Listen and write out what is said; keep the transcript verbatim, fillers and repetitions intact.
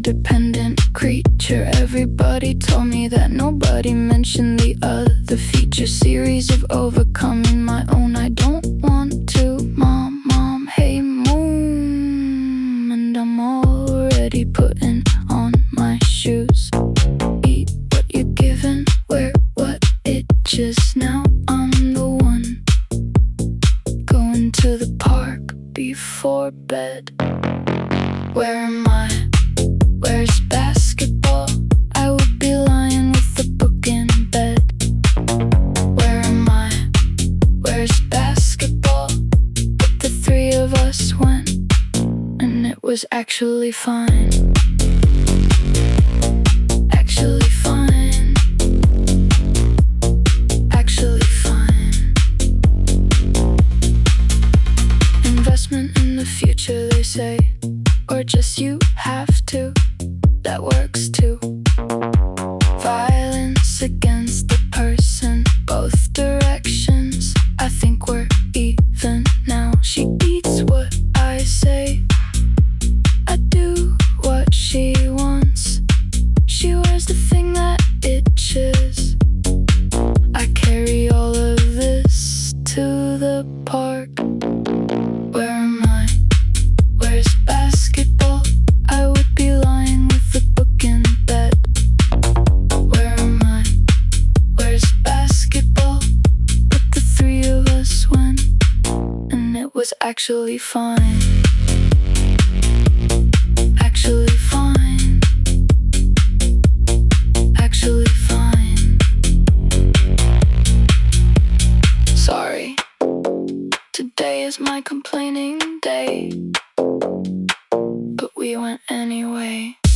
independent creature. Everybody told me that, nobody mentioned the other feature. Series of overcoming my own. I don't want to. Mom, mom, hey moon. And I'm already putting on my shoes. Eat what you're given, wear what itches. Now I'm the one going to the park before bed. Where am I? Where's basketball? I would be lying with a book in bed. Where am I? Where's basketball? But the three of us went, and it was actually fine. Actually fine. Actually fine. Investment in the future, they say. Or just you have to, that works too. Violence against the person, both directions. I think we're even now. She eats what I say, I do what she wants. She wears the thing that itches. I carry all of this to the park. Where am I? Where's basketball? I would be lying with a book in bed. Where am I? Where's basketball? But the three of us went, and it was actually fine. Actually fine. Actually fine. Sorry, today is my complaining day, but we went anyway.